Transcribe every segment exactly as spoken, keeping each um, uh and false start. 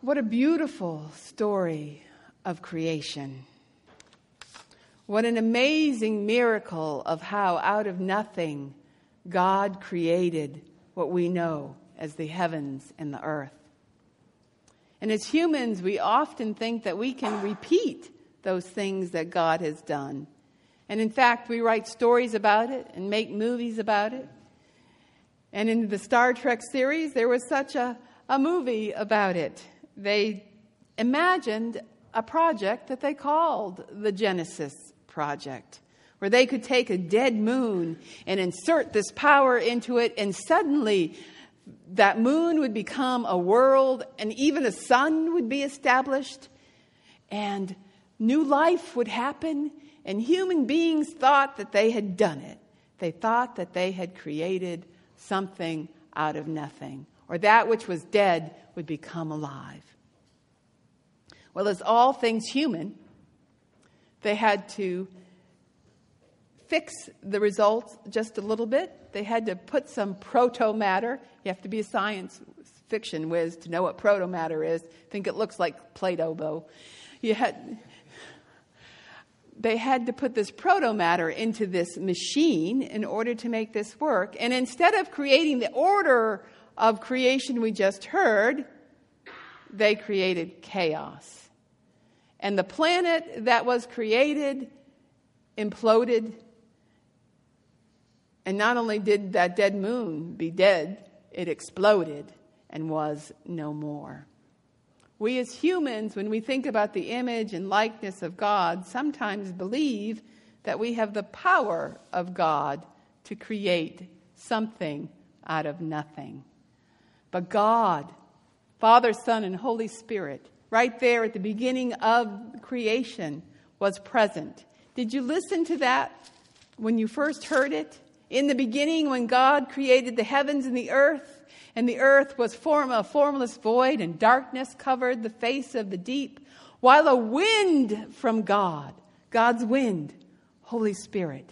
What a beautiful story of creation. What an amazing miracle of how out of nothing God created what we know as the heavens and the earth. And as humans, we often think that we can repeat those things that God has done. And in fact, we write stories about it and make movies about it. And in the Star Trek series, there was such a, a movie about it. They imagined a project that they called the Genesis Project, where they could take a dead moon and insert this power into it, and suddenly that moon would become a world, and even a sun would be established, and new life would happen, and human beings thought that they had done it. They thought that they had created something out of nothing, or that which was dead would become alive. Well, as all things human, they had to fix the results just a little bit. They had to put some proto-matter. You have to be a science fiction whiz to know what proto-matter is. I think it looks like Play-Doh, though. You had, they had to put this proto-matter into this machine in order to make this work. And instead of creating the order of creation we just heard, they created chaos. And the planet that was created imploded. And not only did that dead moon be dead, it exploded and was no more. We as humans, when we think about the image and likeness of God, sometimes believe that we have the power of God to create something out of nothing. But God, Father, Son, and Holy Spirit, right there at the beginning of creation, was present. Did you listen to that when you first heard it? In the beginning, when God created the heavens and the earth, and the earth was form a formless void, and darkness covered the face of the deep, while a wind from God, God's wind, Holy Spirit,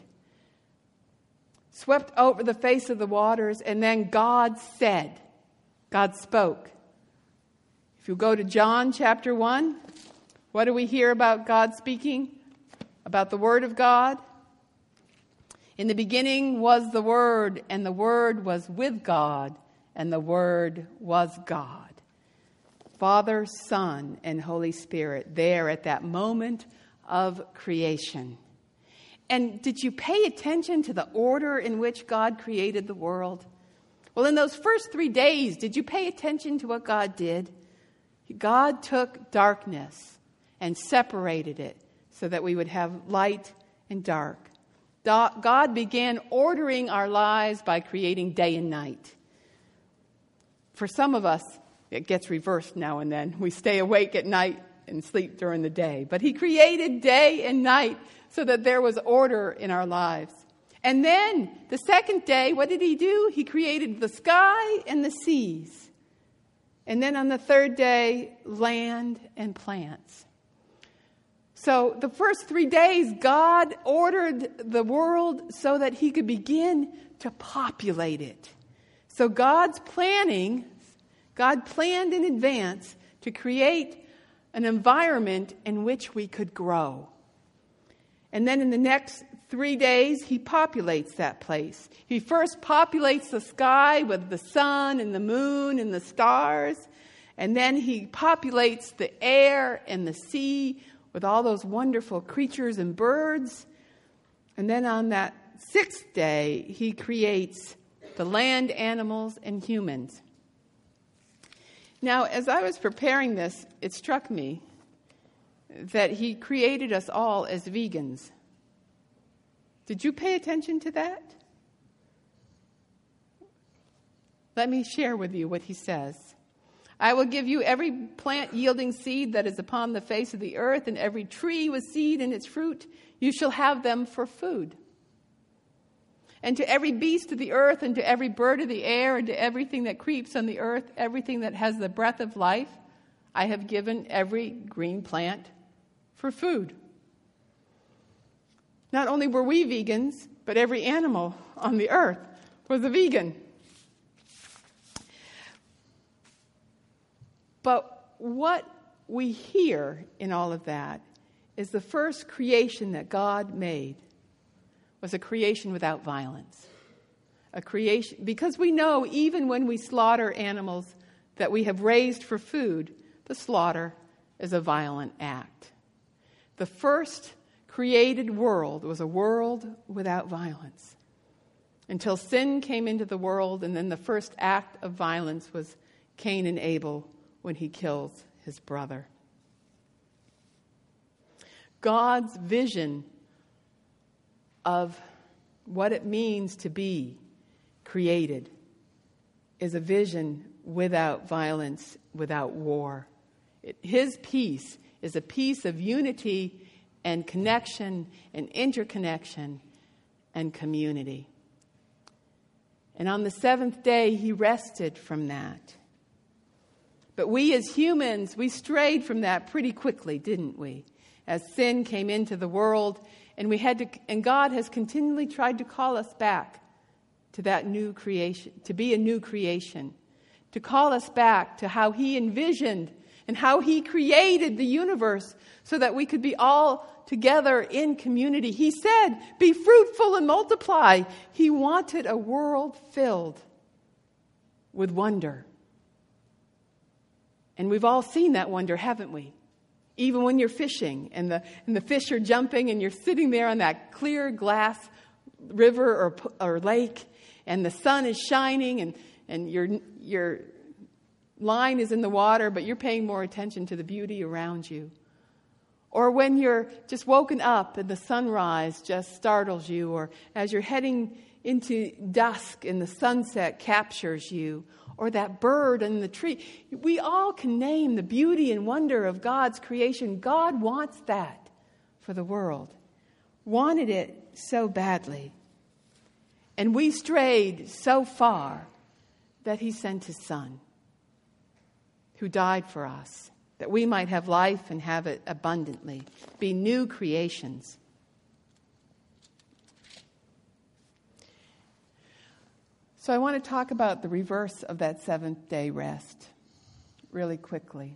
swept over the face of the waters, and then God said, God spoke. If you go to John chapter one, what do we hear about God speaking? About the Word of God? In the beginning was the Word, and the Word was with God, and the Word was God. Father, Son, and Holy Spirit, there at that moment of creation. And did you pay attention to the order in which God created the world? Well, in those first three days, did you pay attention to what God did? God took darkness and separated it so that we would have light and dark. God began ordering our lives by creating day and night. For some of us, it gets reversed now and then. We stay awake at night and sleep during the day. But He created day and night so that there was order in our lives. And then the second day, what did He do? He created the sky and the seas. And then on the third day, land and plants. So the first three days, God ordered the world so that He could begin to populate it. So God's planning, God planned in advance to create an environment in which we could grow. And then in the next three days, He populates that place. He first populates the sky with the sun and the moon and the stars. And then He populates the air and the sea with all those wonderful creatures and birds. And then on that sixth day, He creates the land animals and humans. Now, as I was preparing this, it struck me that He created us all as vegans. Did you pay attention to that? Let me share with you what He says. I will give you every plant yielding seed that is upon the face of the earth, and every tree with seed in its fruit. You shall have them for food. And to every beast of the earth, and to every bird of the air, and to everything that creeps on the earth, everything that has the breath of life, I have given every green plant for food. Not only were we vegans, but every animal on the earth was a vegan. But what we hear in all of that is the first creation that God made was a creation without violence. A creation, because we know even when we slaughter animals that we have raised for food, the slaughter is a violent act. The first created world was a world without violence. Until sin came into the world, and then the first act of violence was Cain and Abel when he kills his brother. God's vision of what it means to be created is a vision without violence, without war. It, his peace is a peace of unity and connection and interconnection and community. And on the seventh day, he rested from that. But we as humans, we strayed from that pretty quickly, didn't we? As sin came into the world, and we had to, and God has continually tried to call us back to that new creation, to be a new creation, to call us back to how he envisioned and how he created the universe so that we could be all together in community. He said, be fruitful and multiply. He wanted a world filled with wonder. And we've all seen that wonder, haven't we? Even when you're fishing and the and the fish are jumping and you're sitting there on that clear glass river or or lake and the sun is shining and, and your your line is in the water, but you're paying more attention to the beauty around you. Or when you're just woken up and the sunrise just startles you, or as you're heading into dusk and the sunset captures you, or that bird in the tree. We all can name the beauty and wonder of God's creation. God wants that for the world. Wanted it so badly. And we strayed so far that he sent his son, who died for us, that we might have life and have it abundantly, be new creations. So I want to talk about the reverse of that seventh day rest really quickly.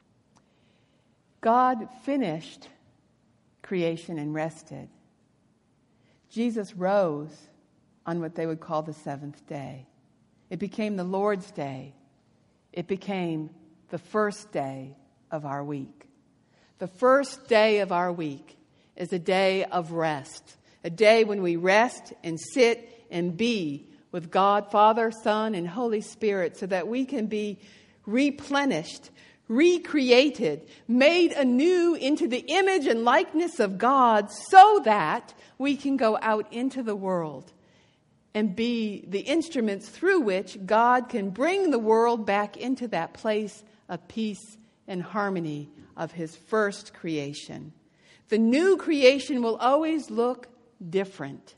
God finished creation and rested. Jesus rose on what they would call the seventh day. It became the Lord's day. It became the first day of our week. The first day of our week is a day of rest, a day when we rest and sit and be with God, Father, Son, and Holy Spirit, so that we can be replenished, recreated, made anew into the image and likeness of God, so that we can go out into the world and be the instruments through which God can bring the world back into that place of peace and harmony of his first creation. The new creation will always look different.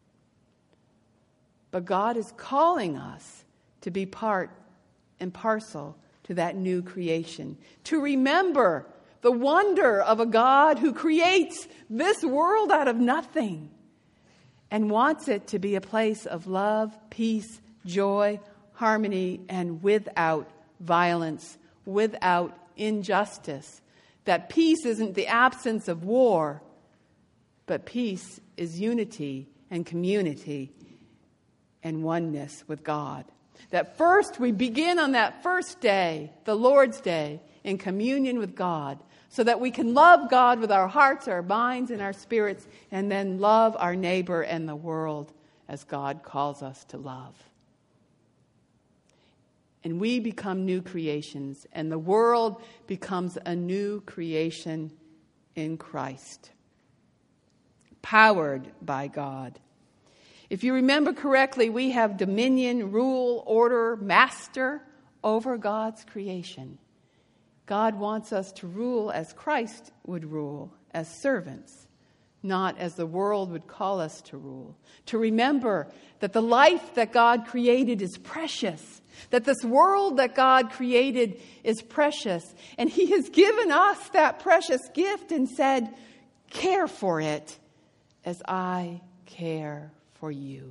But God is calling us to be part and parcel to that new creation. To remember the wonder of a God who creates this world out of nothing and wants it to be a place of love, peace, joy, harmony, and without violence, without injustice. That peace isn't the absence of war, but peace is unity and community and oneness with God. That first we begin on that first day, the Lord's Day, in communion with God, so that we can love God with our hearts, our minds, and our spirits, and then love our neighbor and the world as God calls us to love. And we become new creations, and the world becomes a new creation in Christ, powered by God. If you remember correctly, we have dominion, rule, order, master over God's creation. God wants us to rule as Christ would rule, as servants, not as the world would call us to rule. To remember that the life that God created is precious, that this world that God created is precious, and he has given us that precious gift and said, care for it as I care for you.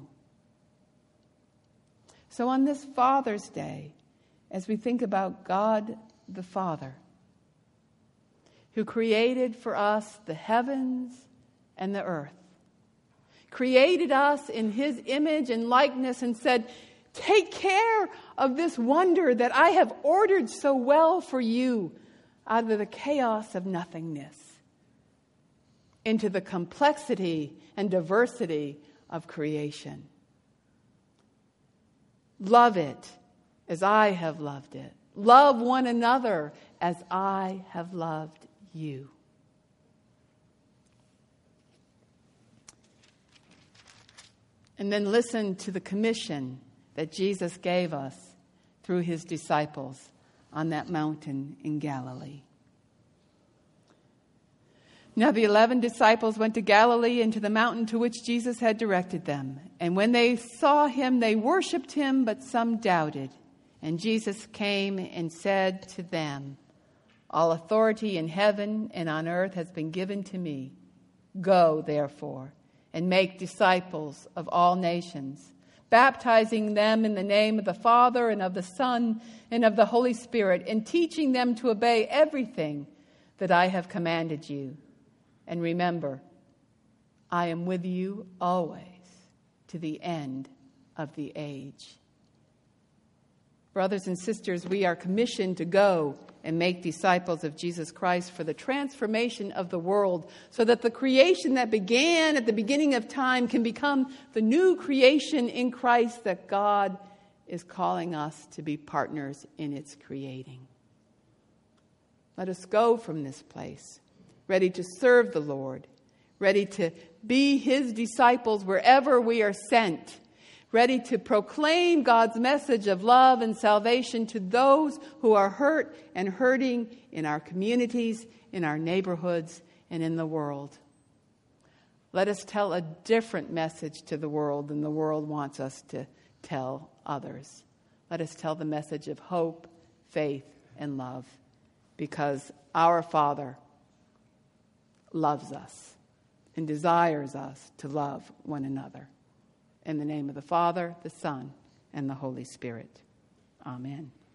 So on this Father's Day, as we think about God the Father, who created for us the heavens and the earth, created us in his image and likeness and said, take care of this wonder that I have ordered so well for you out of the chaos of nothingness into the complexity and diversity of creation. Love it as I have loved it. Love one another as I have loved you. And then listen to the commission that Jesus gave us through his disciples on that mountain in Galilee. Now the eleven disciples went to Galilee and to the mountain to which Jesus had directed them. And when they saw him, they worshipped him, but some doubted. And Jesus came and said to them, all authority in heaven and on earth has been given to me. Go, therefore, and make disciples of all nations, baptizing them in the name of the Father and of the Son and of the Holy Spirit, and teaching them to obey everything that I have commanded you. And remember, I am with you always to the end of the age. Brothers and sisters, we are commissioned to go and make disciples of Jesus Christ for the transformation of the world, so that the creation that began at the beginning of time can become the new creation in Christ that God is calling us to be partners in its creating. Let us go from this place, ready to serve the Lord, ready to be his disciples wherever we are sent, ready to proclaim God's message of love and salvation to those who are hurt and hurting in our communities, in our neighborhoods, and in the world. Let us tell a different message to the world than the world wants us to tell others. Let us tell the message of hope, faith, and love, because our Father loves us and desires us to love one another. In the name of the Father, the Son, and the Holy Spirit. Amen.